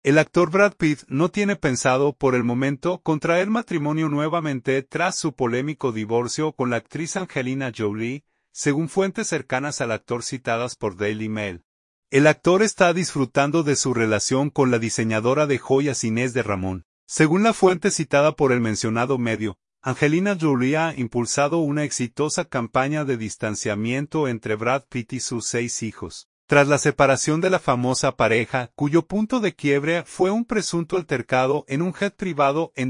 El actor Brad Pitt no tiene pensado por el momento contraer matrimonio nuevamente tras su polémico divorcio con la actriz Angelina Jolie, según fuentes cercanas al actor citadas por Daily Mail. El actor está disfrutando de su relación con la diseñadora de joyas Inés de Ramón. Según la fuente citada por el mencionado medio, Angelina Jolie ha impulsado una exitosa campaña de distanciamiento entre Brad Pitt y sus 6 hijos. Tras la separación de la famosa pareja, cuyo punto de quiebre fue un presunto altercado en un jet privado en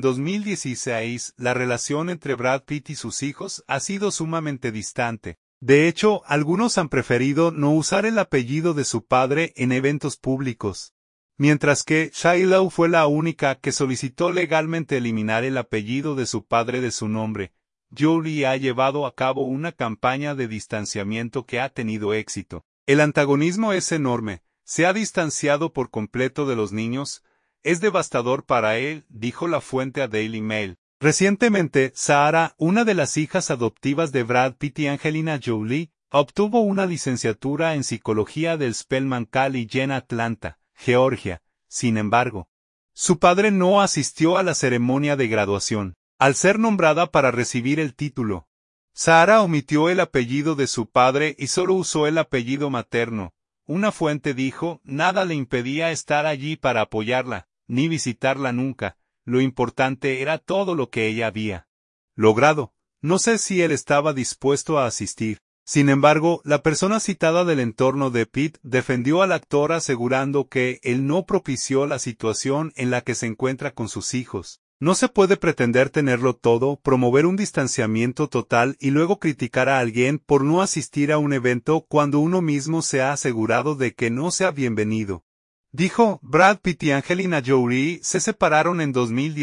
2016, la relación entre Brad Pitt y sus hijos ha sido sumamente distante. De hecho, algunos han preferido no usar el apellido de su padre en eventos públicos. Mientras que Shiloh fue la única que solicitó legalmente eliminar el apellido de su padre de su nombre, Jolie ha llevado a cabo una campaña de distanciamiento que ha tenido éxito. El antagonismo es enorme, se ha distanciado por completo de los niños, es devastador para él, dijo la fuente a Daily Mail. Recientemente, Sarah, una de las hijas adoptivas de Brad Pitt y Angelina Jolie, obtuvo una licenciatura en psicología del Spelman College en Atlanta, Georgia. Sin embargo, su padre no asistió a la ceremonia de graduación. Al ser nombrada para recibir el título, Sarah omitió el apellido de su padre y solo usó el apellido materno. Una fuente dijo, nada le impedía estar allí para apoyarla, ni visitarla nunca. Lo importante era todo lo que ella había logrado. No sé si él estaba dispuesto a asistir. Sin embargo, la persona citada del entorno de Pitt defendió al actor asegurando que él no propició la situación en la que se encuentra con sus hijos. No se puede pretender tenerlo todo, promover un distanciamiento total y luego criticar a alguien por no asistir a un evento cuando uno mismo se ha asegurado de que no sea bienvenido. Dijo, Brad Pitt y Angelina Jolie se separaron en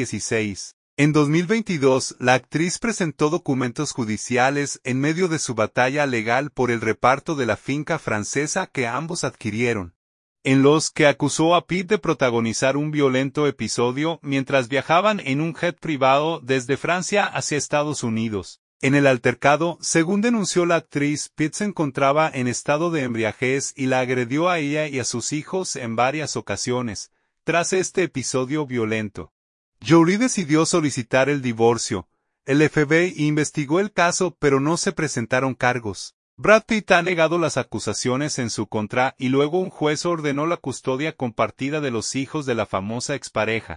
2016. En 2022, la actriz presentó documentos judiciales en medio de su batalla legal por el reparto de la finca francesa que ambos adquirieron, en los que acusó a Pitt de protagonizar un violento episodio mientras viajaban en un jet privado desde Francia hacia Estados Unidos. En el altercado, según denunció la actriz, Pitt se encontraba en estado de embriaguez y la agredió a ella y a sus hijos en varias ocasiones. Tras este episodio violento, Jolie decidió solicitar el divorcio. El FBI investigó el caso pero no se presentaron cargos. Brad Pitt ha negado las acusaciones en su contra y luego un juez ordenó la custodia compartida de los hijos de la famosa expareja.